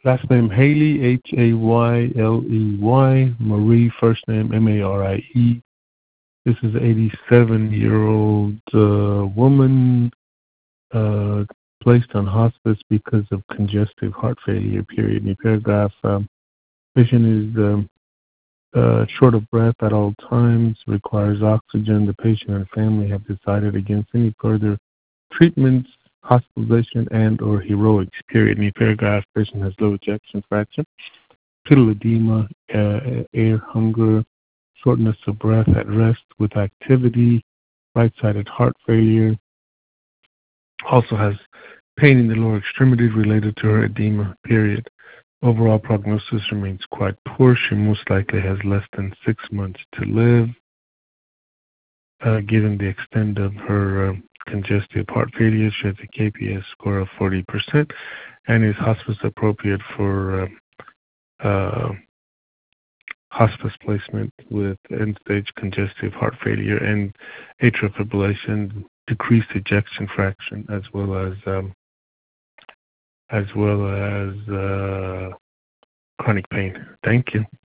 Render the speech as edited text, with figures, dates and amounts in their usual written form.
Last name Haley, Hayley. Marie, first name Marie. This is an 87-year-old woman placed on hospice because of congestive heart failure, period. In the paragraph, patient is short of breath at all times, requires oxygen. The patient and family have decided against any further treatments, hospitalization, and or heroics, period. In the paragraph, patient has low ejection fraction, pedal edema, air hunger, shortness of breath at rest with activity, right-sided heart failure, also has pain in the lower extremities related to her edema, period. Overall prognosis remains quite poor. She most likely has less than 6 months to live. Given the extent of her congestive heart failure, she has a KPS score of 40% and is hospice appropriate for hospice placement with end-stage congestive heart failure and atrial fibrillation, decreased ejection fraction, as well as chronic pain. Thank you.